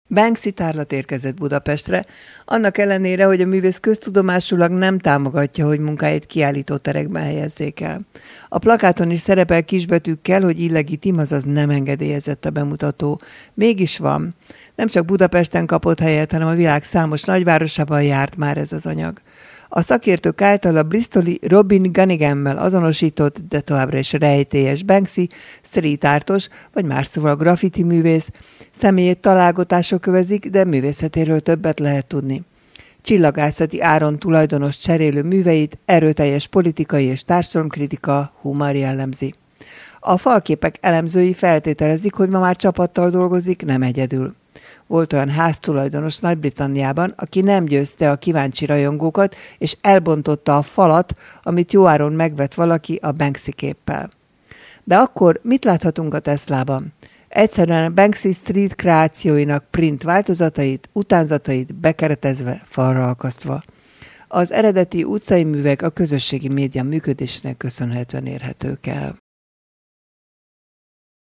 Banksy tárlat érkezett Budapestre, annak ellenére, hogy a művész köztudomásulag nem támogatja, hogy munkáit kiállítóterekben helyezzék el. A plakáton is szerepel kisbetűkkel, hogy illegitim, azaz nem engedélyezett a bemutató. Mégis van. Nem csak Budapesten kapott helyet, hanem a világ számos nagyvárosában járt már ez az anyag. A szakértők által a bristoli Robin Gunningham-mel azonosított, de továbbra is rejtélyes Banksy, street artos, vagy más szóval graffiti művész, személyét találgatások kövezik, de művészetéről többet lehet tudni. Csillagászati áron tulajdonos cserélő műveit erőteljes politikai és társadalomkritika, humor jellemzi. A falképek elemzői feltételezik, hogy ma már csapattal dolgozik, nem egyedül. Volt olyan háztulajdonos Nagy-Britanniában, aki nem győzte a kíváncsi rajongókat, és elbontotta a falat, amit jóáron megvett valaki a Banksy képpel. De akkor mit láthatunk a Teslában? Egyszerűen Banksy street kreációinak print változatait, utánzatait bekeretezve, falra akasztva. Az eredeti utcai művek a közösségi média működésnek köszönhetően érhetők el.